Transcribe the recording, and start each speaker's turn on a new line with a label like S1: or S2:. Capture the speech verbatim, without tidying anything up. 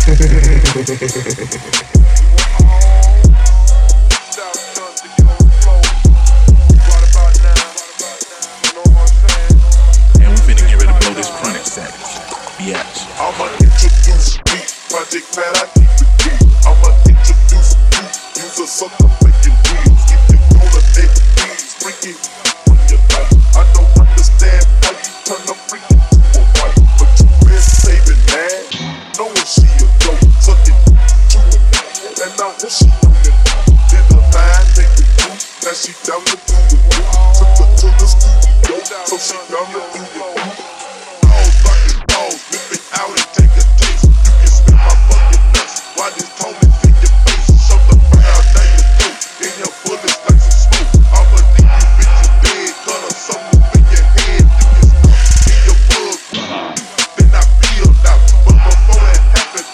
S1: And we finna get ready to blow this chronic sack. Yes.
S2: I'ma introduce me, Project Pat, I keep it deep. I'ma introduce you, use a sucker making wheels. If you gonna take these, freaky on your life. I don't understand how you turn a freak into a wife, but you been saving man, knowing she a dope, sucking to it. And now here she on it. Did the line take the truth, now she down to do it. Took her to the studio, so she down to do it.